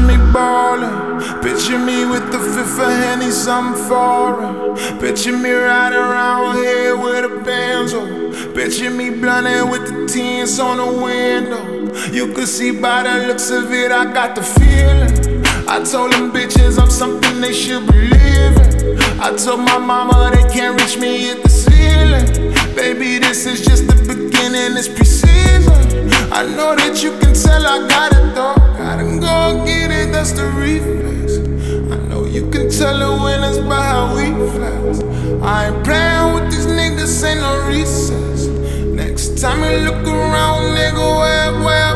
me ballin', picture me with the fifth of Henny, something foreign. Picture me riding around here with a Benzo. Picture me blunted with the tints on the window. You could see by the looks of it, I got the feeling. I told them bitches I'm something they should believe in. I told my mama they can't reach me at the ceiling. Baby, this is just the beginning, it's pre-season. I know that you can tell I got it though. Gotta go get it, that's the reflex. I know you can tell the winners by how we flex. I ain't playing with these niggas, ain't no recess. Next time you look around, nigga, where